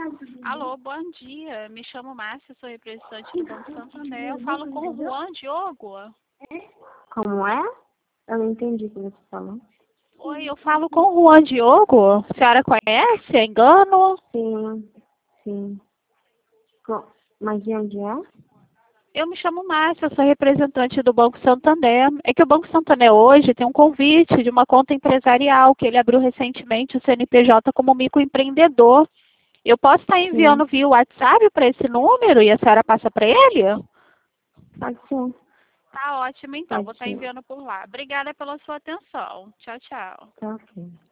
Alô, bom dia. Me chamo Márcia, sou representante do Banco Santander. Eu falo com o Juan Diogo. Como é? Eu não entendi o que você falou. Oi, eu falo com o Juan Diogo. A senhora conhece? É engano? Sim, sim. Mas de onde é? Eu me chamo Márcia, sou representante do Banco Santander. É que o Banco Santander hoje tem um convite de uma conta empresarial que ele abriu recentemente o CNPJ como microempreendedor. Eu posso estar enviando Sim, via WhatsApp para esse número e a senhora passa para ele? pode ser. Tá ótimo, então. Vou Pode estar ser. enviando por lá. Obrigada pela sua atenção. Tchau, tchau. Tá ok.